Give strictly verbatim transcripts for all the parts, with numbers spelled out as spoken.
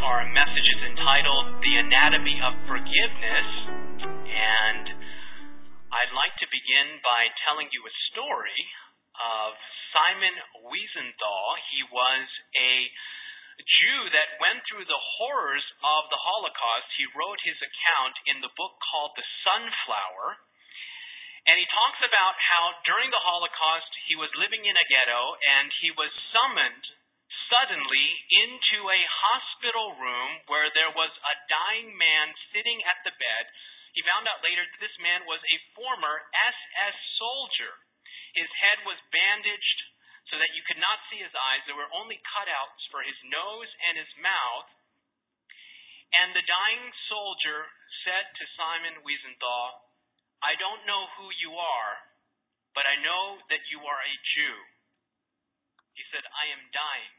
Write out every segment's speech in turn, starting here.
Our message is entitled The Anatomy of Forgiveness, and I'd like to begin by telling you a story of Simon Wiesenthal. He was a Jew that went through the horrors of the Holocaust. He wrote his account in the book called The Sunflower, and he talks about how during the Holocaust he was living in a ghetto and he was summoned suddenly into a hospital room where there was a dying man sitting at the bed. He found out later that this man was a former S S soldier. His head was bandaged so that you could not see his eyes. There were only cutouts for his nose and his mouth. And the dying soldier said to Simon Wiesenthal, "I don't know who you are, but I know that you are a Jew." He said, "I am dying.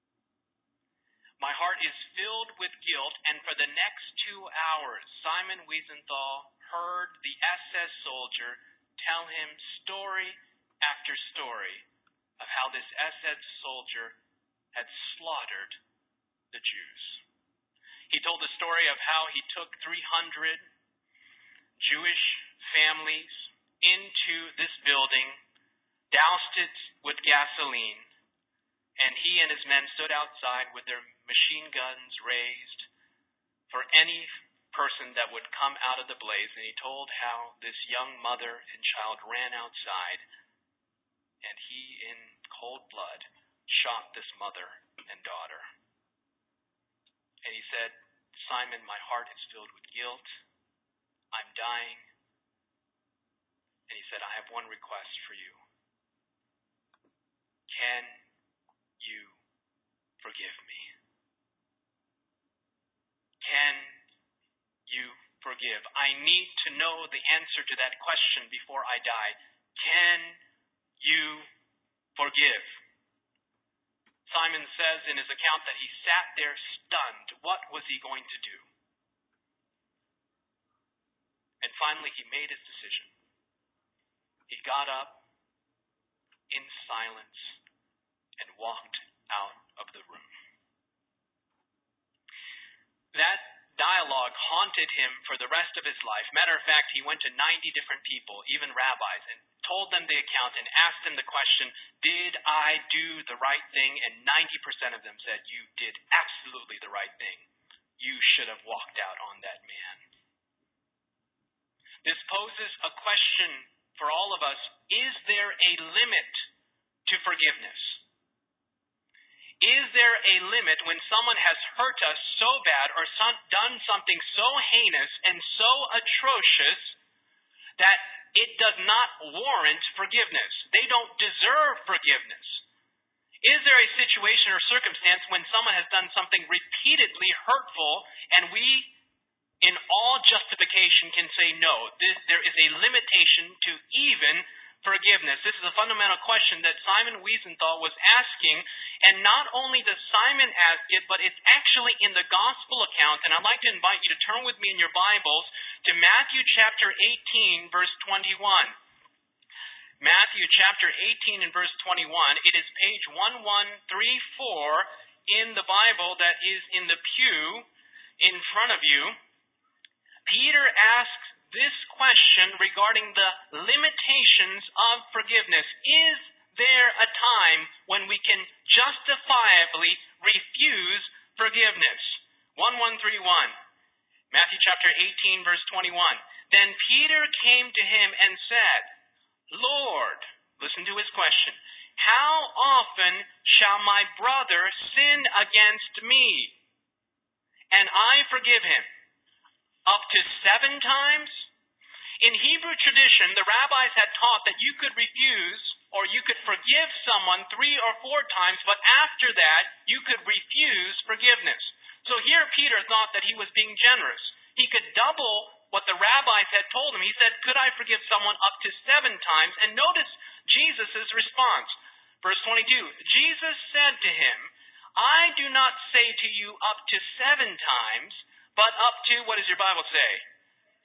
My heart is filled with guilt," and for the next two hours, Simon Wiesenthal heard the S S soldier tell him story after story of how this S S soldier had slaughtered the Jews. He told the story of how he took three hundred Jewish families into this building, doused it with gasoline, and he and his men stood outside with their machine guns raised for any person that would come out of the blaze. And he told how this young mother and child ran outside, and he, in cold blood, shot this mother and daughter. And he said, "Simon, my heart is filled with guilt. I'm dying." And he said, "I have one request for you. Can you forgive me? Can you forgive? I need to know the answer to that question before I die. Can you forgive?" Simon says in his account that he sat there stunned. What was he going to do? And finally he made his decision. He got up in silence and walked out of the room. That dialogue haunted him for the rest of his life. Matter of fact, he went to ninety different people, even rabbis, and told them the account and asked them the question, "Did I do the right thing?" And ninety percent of them said, "You did absolutely the right thing. You should have walked out on that man." This poses a question for all of us. Is there a limit to forgiveness? Is there a limit when someone has hurt us so bad or some, done something so heinous and so atrocious that it does not warrant forgiveness? They don't deserve forgiveness. Is there a situation or circumstance when someone has done something repeatedly hurtful and we, in all justification, can say no? This, there is a limitation to even forgiveness. This is a fundamental question that Simon Wiesenthal was asking, and not only does Simon ask it, but it's actually in the gospel account. And I'd like to invite you to turn with me in your Bibles to Matthew chapter eighteen, verse twenty-one. Matthew chapter eighteen and verse twenty-one. It is page eleven thirty-four in the Bible that is in the pew in front of you. Peter asks this question regarding the limitations of forgiveness. Is there a time when we can justifiably refuse forgiveness? eleven thirty-one. Matthew chapter eighteen, verse twenty-one. Then Peter came to him and said, "Lord," listen to his question, "how often shall my brother sin against me, and I forgive him? Up to seven times?" In Hebrew tradition, the rabbis had taught that you could refuse or you could forgive someone three or four times, but after that, you could refuse forgiveness. So here Peter thought that he was being generous. He could double what the rabbis had told him. He said, "Could I forgive someone up to seven times?" And notice Jesus' response. Verse twenty-two, Jesus said to him, "I do not say to you up to seven times, but up to," what does your Bible say?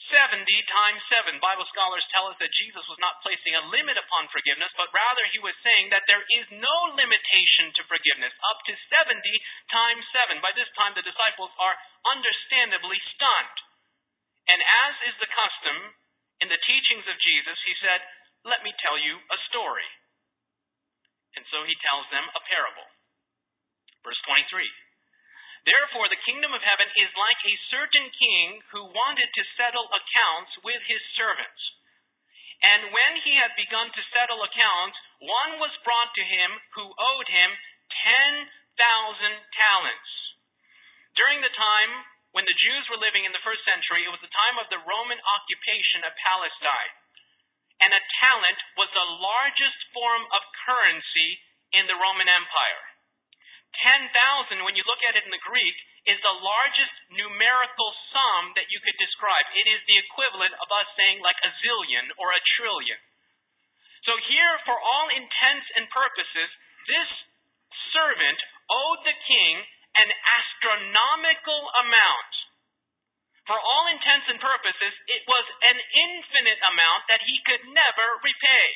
seventy times seven. Bible scholars tell us that Jesus was not placing a limit upon forgiveness, but rather he was saying that there is no limitation to forgiveness, up to seventy times seven. By this time, the disciples are understandably stunned. And as is the custom in the teachings of Jesus, he said, "Let me tell you a story." And so he tells them a parable. Verse twenty-three. "Therefore the kingdom of heaven is like a certain king who wanted to settle accounts with his servants. And when he had begun to settle accounts, one was brought to him who owed him ten thousand talents. During the time when the Jews were living in the first century, it was the time of the Roman occupation of Palestine. And a talent was the largest form of currency in the Roman Empire. ten thousand, when you look at it in the Greek, is the largest numerical sum that you could describe. It is the equivalent of us saying like a zillion or a trillion. So here, for all intents and purposes, this servant owed the king an astronomical amount. For all intents and purposes, it was an infinite amount that he could never repay.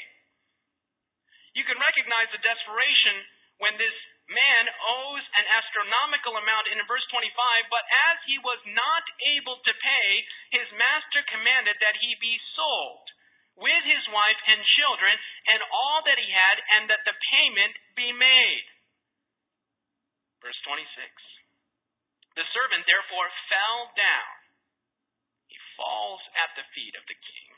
You can recognize the desperation when this man owes an astronomical amount in verse twenty-five, but as he was not able to pay, his master commanded that he be sold with his wife and children and all that he had, and that the payment be made. Verse twenty-six. The servant therefore fell down. He falls at the feet of the king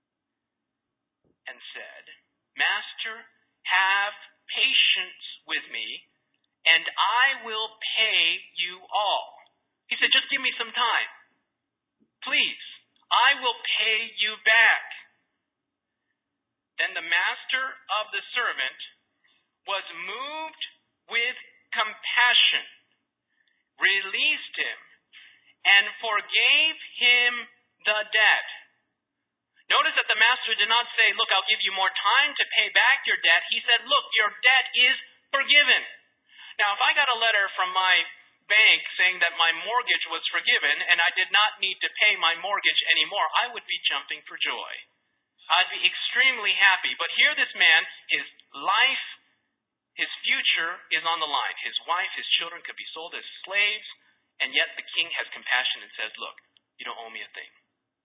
and said, "Master, have patience with me, and I will pay you all." He said, "Just give me some time. Please, I will pay you back." Then the master of the servant was moved with compassion, released him, and forgave him the debt. Notice that the master did not say, "Look, I'll give you more time to pay back your debt." He said, "Look, your debt is forgiven." Now, if I got a letter from my bank saying that my mortgage was forgiven and I did not need to pay my mortgage anymore, I would be jumping for joy. I'd be extremely happy. But here this man, his life, his future is on the line. His wife, his children could be sold as slaves, and yet the king has compassion and says, "Look, you don't owe me a thing."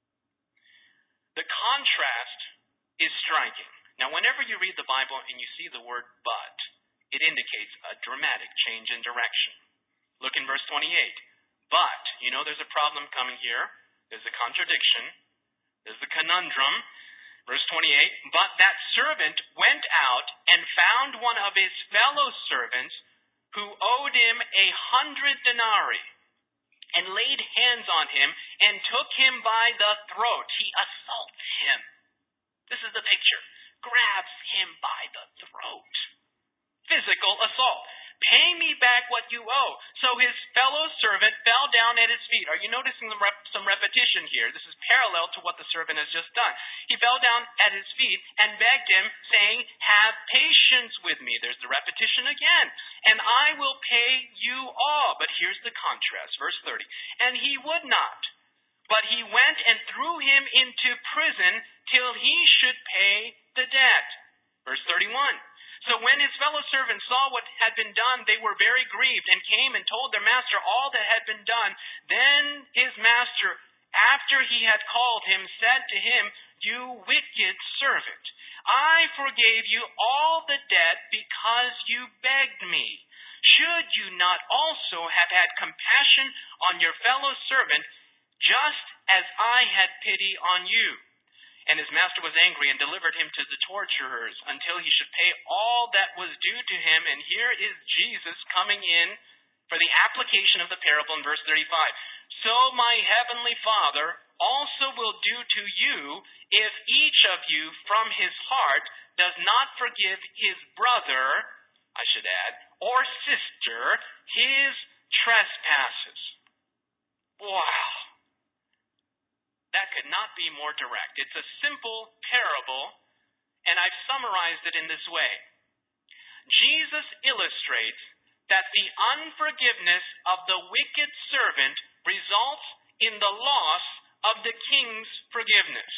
The contrast is striking. Now, whenever you read the Bible and you see the word "but," it indicates a dramatic change in direction. Look in verse twenty-eight. But, you know there's a problem coming here. There's a contradiction. There's the conundrum. Verse twenty-eight, "But that servant went out and found one of his fellow servants who owed him a hundred denarii, and laid hands on him and took him by the throat." He assaults him. This is the picture. Grabs him by the throat. Physical assault. "Pay me back what you owe." So his fellow servant fell down at his feet. Are you noticing some, rep- some repetition here? This is parallel to what the servant has just done. He fell down at his feet and begged him, saying, "Have patience with me." There's the repetition again. "And I will pay you all." But here's the contrast. Verse thirty. "And he would not, but he went and threw him into prison till he should pay the debt." Verse thirty-one. "So when his fellow servants saw what had been done, they were very grieved, and came and told their master all that had been done. Then his master, after he had called him, said to him, 'You wicked servant, I forgave you all the debt because you begged me. Should you not also have had compassion on your fellow servant, just as I had pity on you?' And his master was angry and delivered him to the torturers until he should pay all that was due to him." And here is Jesus coming in for the application of the parable in verse thirty-five. "So my heavenly Father also will do to you if each of you from his heart does not forgive his brother," I should add, "or sister, his trespasses." Wow. That could not be more direct. It's a simple parable, and I've summarized it in this way. Jesus illustrates that the unforgiveness of the wicked servant results in the loss of the king's forgiveness.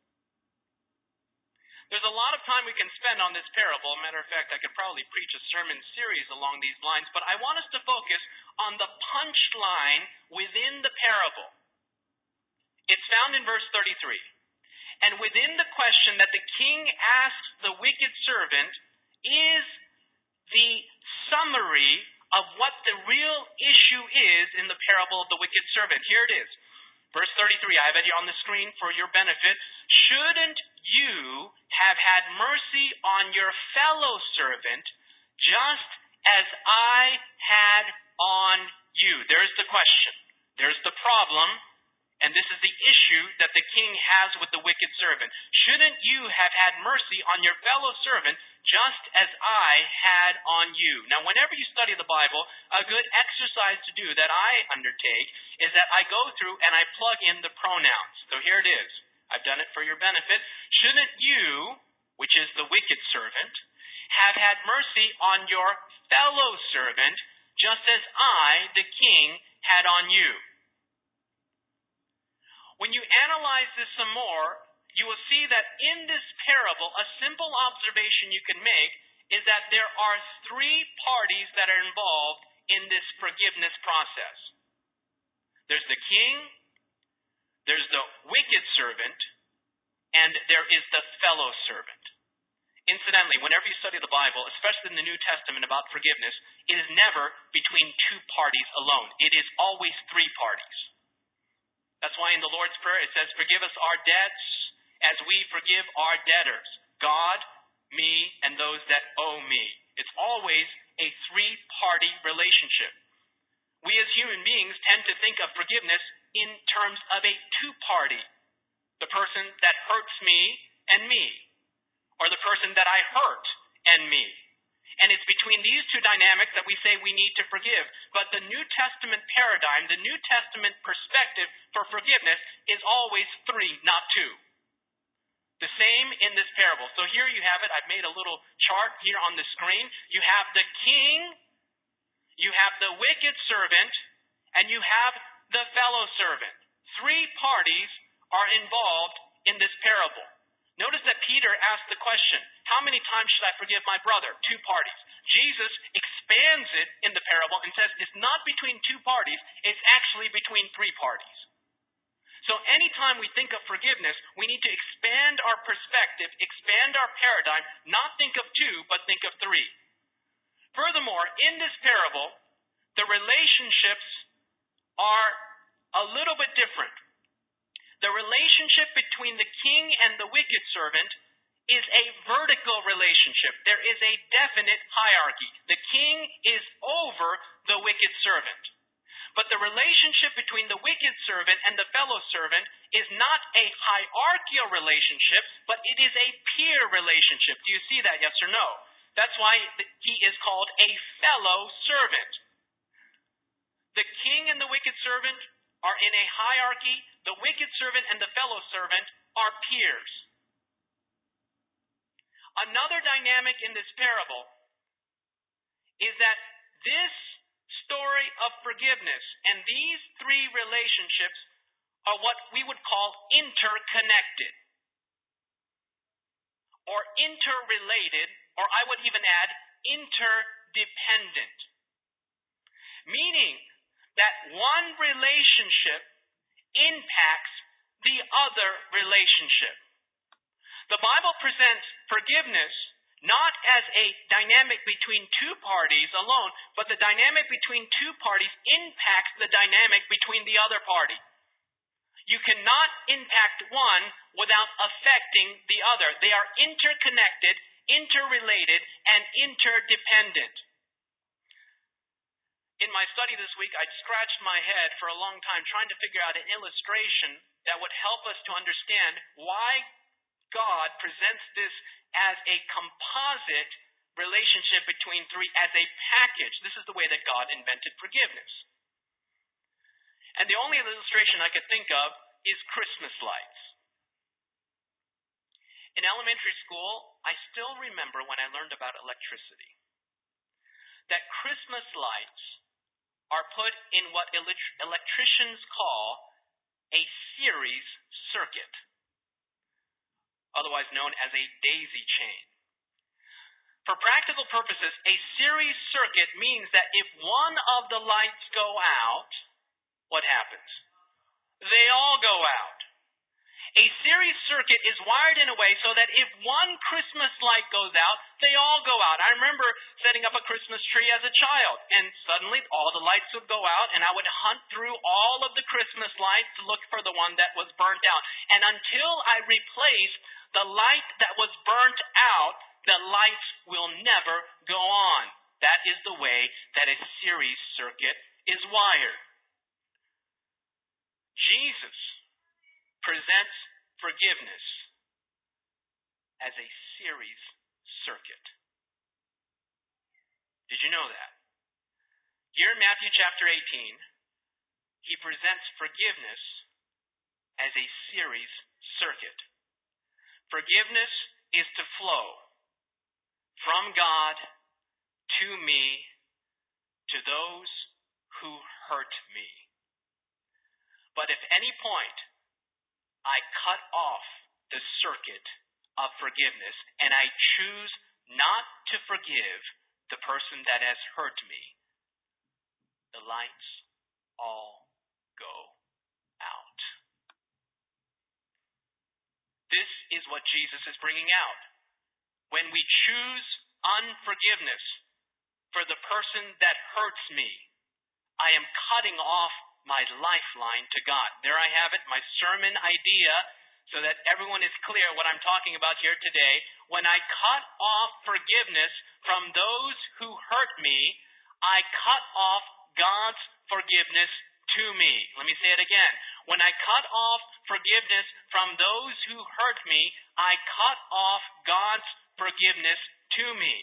There's a lot of time we can spend on this parable. Matter of fact, I could probably preach a sermon series along these lines, but I want us to focus on the punchline within the parable. It's found in verse thirty-three. And within the question that the king asks the wicked servant is the summary of what the real issue is in the parable of the wicked servant. Here it is. Verse thirty-three, I have it on the screen for your benefit. Shouldn't you have had mercy on your fellow servant just as I had on you? There's the question. There's the problem. And this is the issue that the king has with the wicked servant. Shouldn't you have had mercy on your fellow servant just as I had on you? Now, whenever you study the Bible, a good exercise to do that I undertake is that I go through and I plug in the pronouns. So here it is. I've done it for your benefit. Shouldn't you, which is the wicked servant, have had mercy on your fellow servant just as I, the king, had on you? When you analyze this some more, you will see that in this parable, a simple observation you can make is that there are three parties that are involved in this forgiveness process. There's the king, there's the wicked servant, and there is the fellow servant. Incidentally, whenever you study the Bible, especially in the New Testament about forgiveness, it is never between two parties alone. It is always three parties. That's why in the Lord's Prayer it says, forgive us our debts as we forgive our debtors. God, me, and those that owe me. It's always a three-party relationship. We as human beings tend to think of forgiveness in terms of a two-party. The person that hurts me and me. Or the person that I hurt and me. And it's between these two dynamics that we say we need to forgive. But the New Testament paradigm, the New Testament perspective for forgiveness is always three, not two. The same in this parable. So here you have it. I've made a little chart here on the screen. You have the king, you have the wicked servant, and you have the fellow servant. Three parties are involved in this parable. Notice that Peter asked the question, how many times should I forgive my brother? Two parties. Jesus expands it in the parable and says it's not between two parties, it's actually between three parties. So anytime we think of forgiveness, we need to expand our perspective, expand our paradigm, not think of two, but think of three. Furthermore, in this parable, the relationships are a little bit different. The relationship between the king and the wicked servant is a vertical relationship. There is a definite hierarchy. The king is over the wicked servant. But the relationship between the wicked servant and the fellow servant is not a hierarchical relationship, but it is a peer relationship. Do you see that, yes or no? That's why he is called a fellow servant. The king and the wicked servant are in a hierarchy. The wicked servant and the fellow servant are peers. Another dynamic in this parable is that this story of forgiveness and these three relationships are what we would call interconnected or interrelated, or I would even add interdependent. Meaning that one relationship impacts the other relationship. The Bible presents forgiveness not as a dynamic between two parties alone, but the dynamic between two parties impacts the dynamic between the other party. You cannot impact one without affecting the other. They are interconnected, interrelated, and interdependent. In my study this week, I scratched my head for a long time trying to figure out an illustration that would help us to understand why God presents this as a composite relationship between three, as a package. This is the way that God invented forgiveness. And the only illustration I could think of is Christmas lights. In elementary school, I still remember when I learned about electricity, that Christmas lights are put in what electricians call a series series circuit, otherwise known as a daisy chain. For practical purposes, a series circuit means that if one of the lights go out, what happens? They all go out. A series circuit is wired in a way so that if one Christmas light goes out, they all go out. I remember setting up a Christmas tree as a child, and suddenly all the lights would go out, and I would hunt through all of the Christmas lights to look for the one that was burnt out. And until I replaced the light that was burnt out, the lights will never go on. That is the way that a series circuit is wired. Jesus presents forgiveness as a series circuit. Did you know that? Here in Matthew chapter eighteen, he presents forgiveness as a series circuit. Forgiveness is to flow from God to me, to those who hurt me. But if any point I cut off the circuit of forgiveness and I choose not to forgive the person that has hurt me, the lights all go out. This is what Jesus is bringing out. When we choose unforgiveness for the person that hurts me, I am cutting off my lifeline to God. There I have it, my sermon idea, so that everyone is clear what I'm talking about here today. When I cut off forgiveness from those who hurt me, I cut off God's forgiveness to me. Let me say it again. When I cut off forgiveness from those who hurt me, I cut off God's forgiveness to me.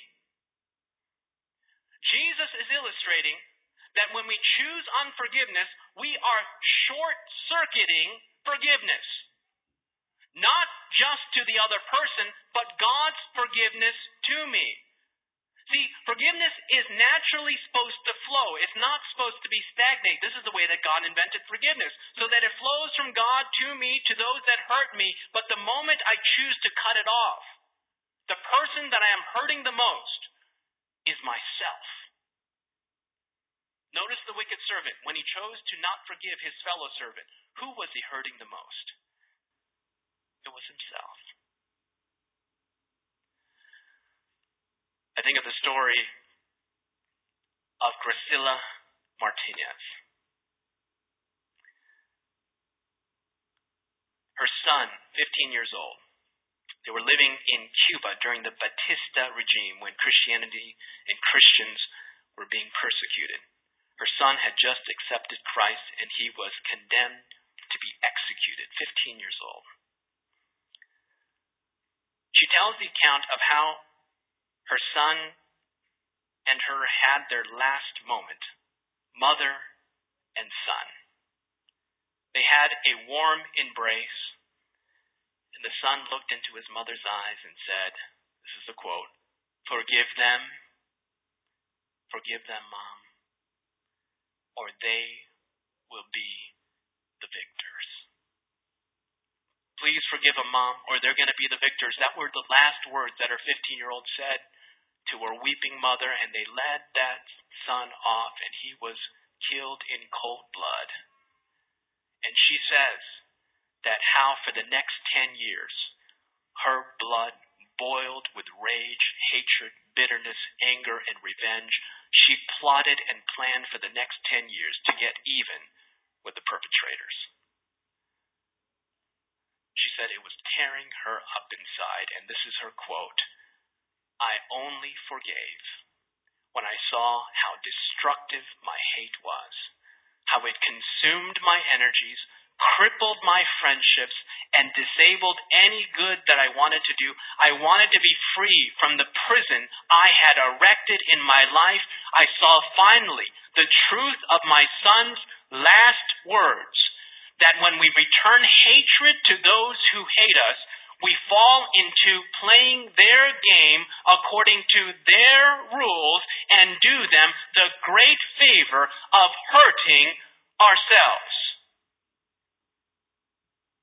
Jesus is illustrating that when we choose unforgiveness, we are short-circuiting forgiveness. Not just to the other person, but God's forgiveness to me. See, forgiveness is naturally supposed to flow. It's not supposed to be stagnant. This is the way that God invented forgiveness, so that it flows from God to me, to those that hurt me. But the moment I choose to cut it off, the person that I am hurting the most is myself. Notice the wicked servant. When he chose to not forgive his fellow servant, who was he hurting the most? It was himself. I think of the story of Graciela Martinez. Her son, fifteen years old, they were living in Cuba during the Batista regime when Christianity and Christians were being persecuted. Her son had just accepted Christ and he was condemned to be executed, fifteen years old. She tells the account of how her son and her had their last moment, mother and son. They had a warm embrace, and the son looked into his mother's eyes and said, this is a quote, "Forgive them, forgive them, Mom, or they will be the victors." Please forgive them, Mom, or they're going to be the victors. That were the last words that her fifteen-year-old said to her weeping mother, and they led that son off, and he was killed in cold blood. And she says that how for the next ten years, her blood boiled with rage, hatred, bitterness, anger, and revenge. She plotted and planned for the next ten years to get even with the perpetrators. She said it was tearing her up inside, and this is her quote, "I only forgave when I saw how destructive my hate was, how it consumed my energies, crippled my friendships, and disabled any good that I wanted to do. I wanted to be free from the prison I had erected in my life. I saw finally the truth of my son's last words, that when we return hatred to those who hate us, we fall into playing their game according to their rules and do them the great favor of hurting ourselves."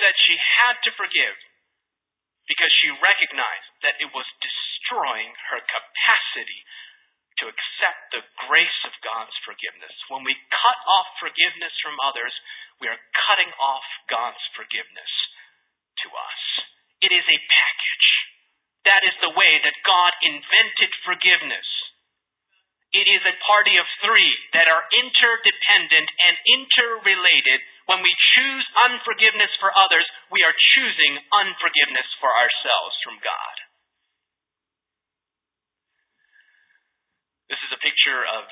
said she had to forgive because she recognized that it was destroying her capacity to accept the grace of God's forgiveness. When we cut off forgiveness from others, we are cutting off God's forgiveness to us. It is a package. That is the way that God invented forgiveness. It is a party of three that are interdependent and interrelated. When we choose unforgiveness for others, we are choosing unforgiveness for ourselves from God. This is a picture of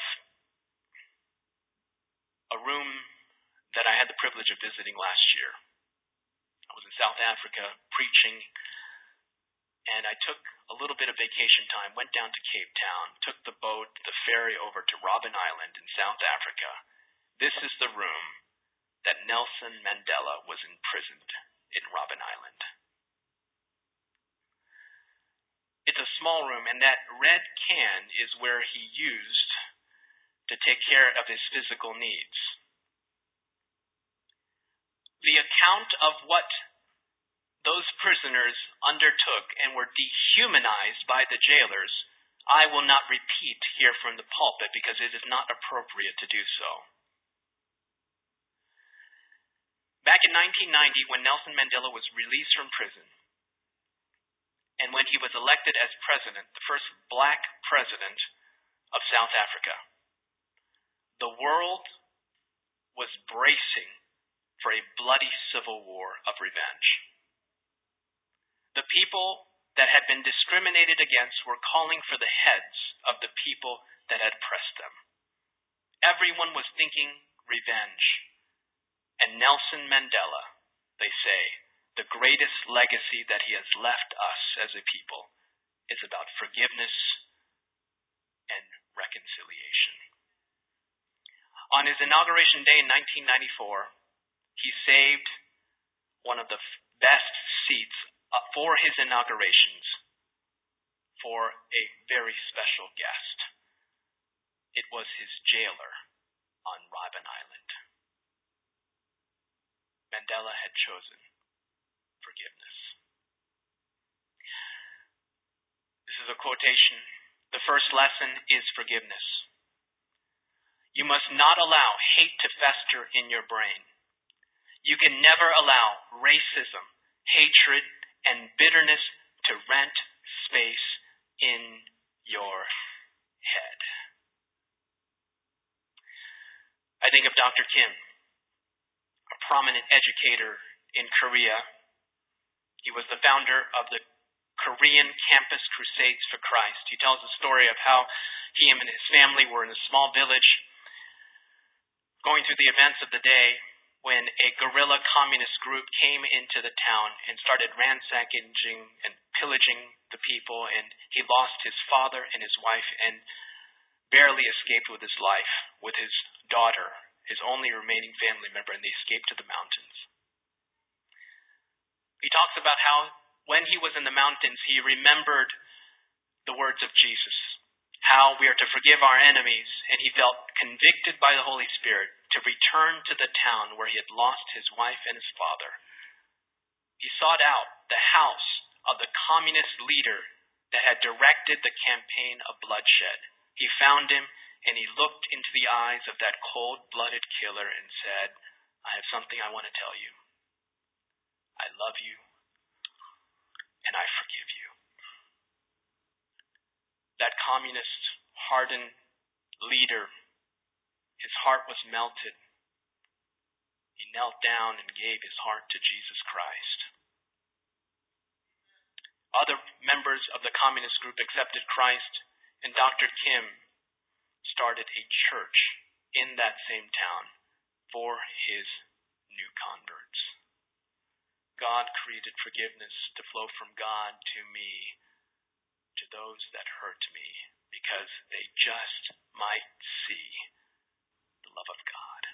a room that I had the privilege of visiting last year. I was in South Africa preaching, and I took a little bit of vacation time, went down to Cape Town, took the boat, the ferry over to Robben Island in South Africa. This is the room that Nelson Mandela was imprisoned in Robben Island. It's a small room, and that red can is where he used to take care of his physical needs. The account of what those prisoners undertook and were dehumanized by the jailers, I will not repeat here from the pulpit because it is not appropriate to do so. Back in nineteen ninety, when Nelson Mandela was released from prison, and when he was elected as president, the first black president of South Africa, the world was bracing for a bloody civil war of revenge. The people that had been discriminated against were calling for the heads of the people that had oppressed them. Everyone was thinking revenge. And Nelson Mandela, they say, the greatest legacy that he has left us as a people is about forgiveness and reconciliation. On his inauguration day in nineteen ninety-four, he saved one of the best seats for his inaugurations for a very special guest. It was his jailer on Robben Island. Mandela had chosen forgiveness. This is a quotation. The first lesson is forgiveness. You must not allow hate to fester in your brain. You can never allow racism, hatred, and bitterness to rent space in your head. I think of Doctor Kim, a prominent educator in Korea. He was the founder of the Korean Campus Crusades for Christ. He tells the story of how he and his family were in a small village going through the events of the day when a guerrilla communist group came into the town and started ransacking and pillaging the people, and he lost his father and his wife and barely escaped with his life, with his daughter, his only remaining family member, and they escaped to the mountains. He talks about how when he was in the mountains, he remembered the words of Jesus, how we are to forgive our enemies, and he felt convicted by the Holy Spirit to return to the town where he had lost his wife and his father. He sought out the house of the communist leader that had directed the campaign of bloodshed. He found him, and he looked into the eyes of that cold-blooded killer and said, I have something I want to tell you. I love you, and I forgive you. That communist, hardened leader, his heart was melted. He knelt down and gave his heart to Jesus Christ. Other members of the communist group accepted Christ, and Doctor Kim started a church in that same town for his new converts. God created forgiveness to flow from God to me, to those that hurt me, because they just might see the love of God.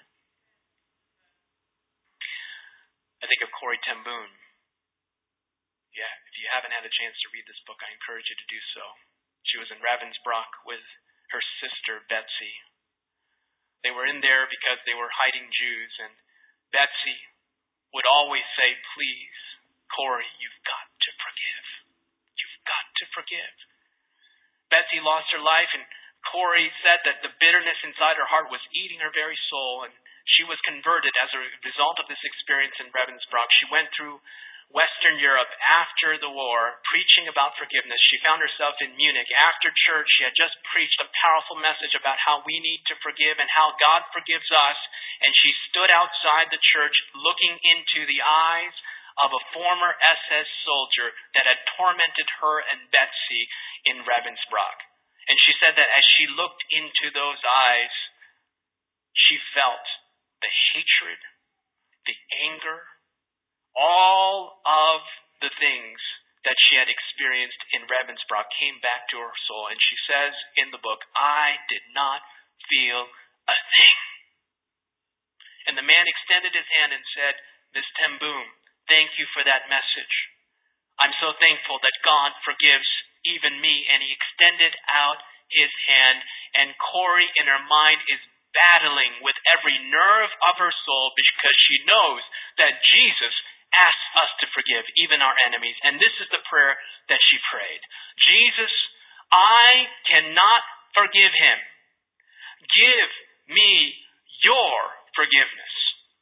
I think of Corrie ten Boom. Yeah, if you haven't had a chance to read this book, I encourage you to do so. She was in Ravensbrück with her sister Betsy. They were in there because they were hiding Jews, and Betsy would always say, please, Corey, you've got to forgive. You've got to forgive. Betsy lost her life, and Corey said that the bitterness inside her heart was eating her very soul, and she was converted as a result of this experience in Ravensbrück. She went through Western Europe after the war, preaching about forgiveness. She found herself in Munich. After church, she had just preached a powerful message about how we need to forgive and how God forgives us, and she stood outside the church looking into the eyes of a former S S soldier that had tormented her and Betsy in Ravensbrück. And she said that as she looked into those eyes, she felt the hatred, the anger, all of the things that she had experienced in Ravensbrück came back to her soul. And she says in the book, I did not feel a thing. And the man extended his hand and said, Miss ten Boom, thank you for that message. I'm so thankful that God forgives even me. And he extended out his hand, and Corey in her mind is battling with every nerve of her soul because she knows that Jesus asks us to forgive even our enemies. And this is the prayer that she prayed. Jesus, I cannot forgive him. Give me your forgiveness.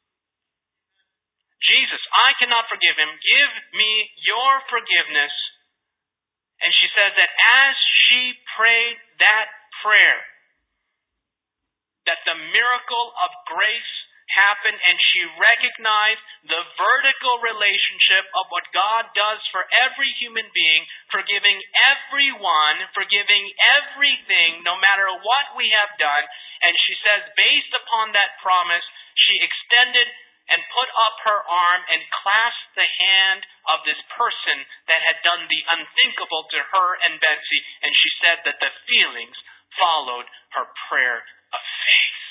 Jesus, I cannot forgive him. Give me your forgiveness. And she says that as she prayed that prayer, that the miracle of grace happened, and she recognized the vertical relationship of what God does for every human being, forgiving everyone, forgiving everything, no matter what we have done. And she says, based upon that promise, she extended and put up her arm and clasped the hand of this person that had done the unthinkable to her and Betsy. And she said that the feelings followed her prayer of faith.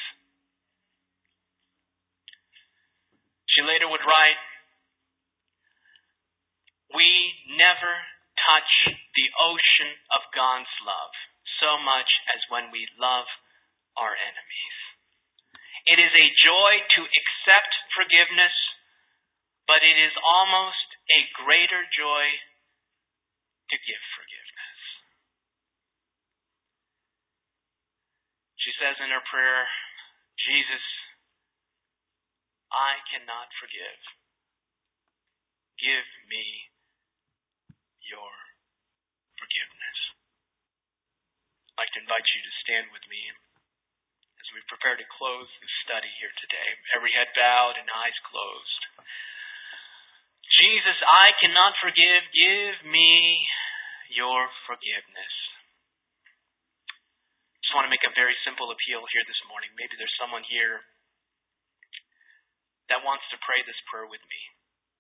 She later would write, we never touch the ocean of God's love so much as when we love our enemies. It is a joy to accept forgiveness, but it is almost a greater joy to give forgiveness. She says in her prayer, Jesus, I cannot forgive. Give me your forgiveness. I'd like to invite you to stand with me as we prepare to close the study here today. Every head bowed and eyes closed. Jesus, I cannot forgive. Give me your forgiveness. Just want to make a very simple appeal here this morning. Maybe there's someone here that wants to pray this prayer with me.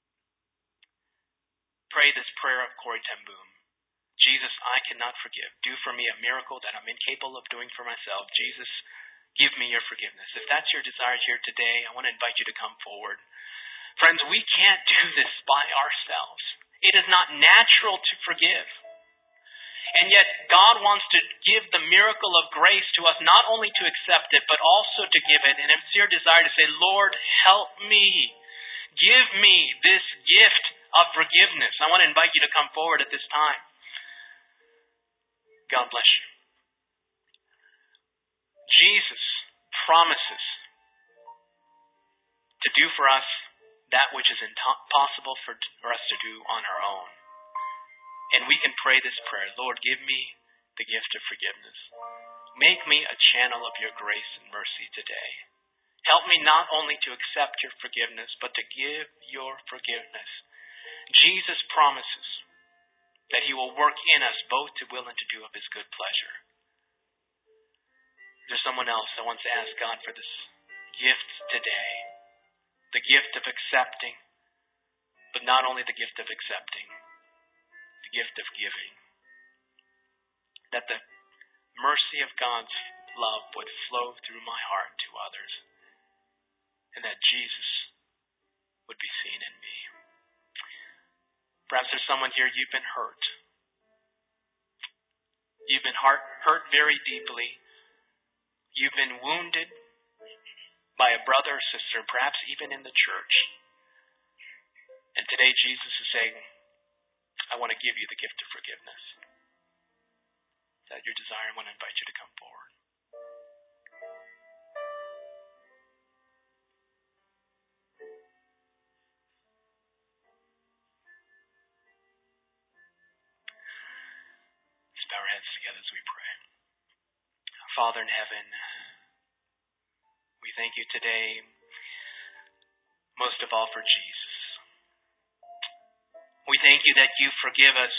Pray this prayer of Corey ten Boom. Jesus, I cannot forgive. Do for me a miracle that I'm incapable of doing for myself. Jesus, give me your forgiveness. If that's your desire here today, I want to invite you to come forward. Friends, we can't do this by ourselves. It is not natural to forgive. And yet, God wants to give the miracle of grace to us, not only to accept it, but also to give it. And it's your desire to say, Lord, help me. Give me this gift of forgiveness. I want to invite you to come forward at this time. God bless you. Jesus promises to do for us that which is impossible for, for us to do on our own. And we can pray this prayer, Lord, give me the gift of forgiveness. Make me a channel of your grace and mercy today. Help me not only to accept your forgiveness, but to give your forgiveness. Jesus promises that he will work in us both to will and to do of his good pleasure. There's someone else that wants to ask God for this gift today. The gift of accepting, but not only the gift of accepting, the gift of giving. That the mercy of God's love would flow through my heart to others, and that Jesus would be seen in me. Perhaps there's someone here, you've been hurt. You've been hurt, hurt very deeply. You've been wounded by a brother or sister, perhaps even in the church. And today Jesus is saying, I want to give you the gift of forgiveness. Is that your desire? I want to invite you to come forward. Let's bow our heads together as we pray. Father in heaven, we thank you today, most of all, for Jesus. We thank you that you forgive us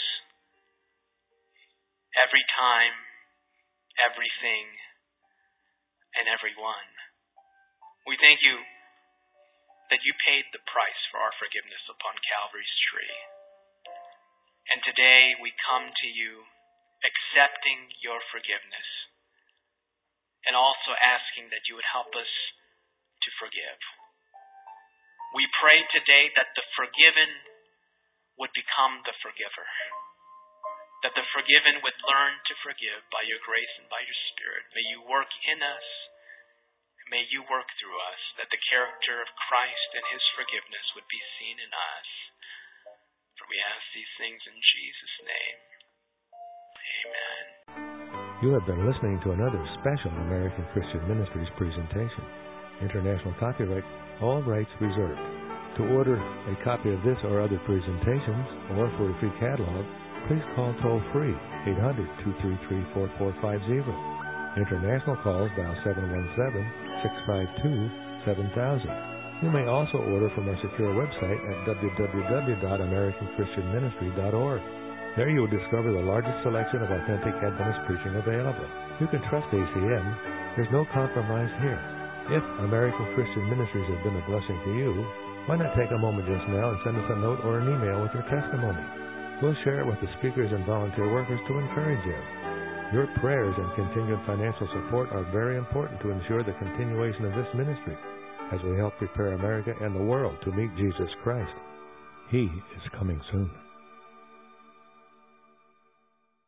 every time, everything, and everyone. We thank you that you paid the price for our forgiveness upon Calvary's tree. And today we come to you accepting your forgiveness and also asking that you would help us to forgive. We pray today that the forgiven would become the forgiver, that the forgiven would learn to forgive by your grace and by your Spirit. May you work in us, may you work through us, that the character of Christ and his forgiveness would be seen in us. For we ask these things in Jesus' name. Amen. You have been listening to another special American Christian Ministries presentation. International copyright, all rights reserved. To order a copy of this or other presentations, or for a free catalog, please call toll-free eight hundred, two three three, four four five zero. International calls dial seven one seven, six five two, seven thousand. You may also order from our secure website at w w w dot american christian ministry dot org. There you will discover the largest selection of authentic Adventist preaching available. You can trust A C M. There's no compromise here. If American Christian Ministries has been a blessing to you, why not take a moment just now and send us a note or an email with your testimony? We'll share it with the speakers and volunteer workers to encourage you. Your prayers and continued financial support are very important to ensure the continuation of this ministry as we help prepare America and the world to meet Jesus Christ. He is coming soon.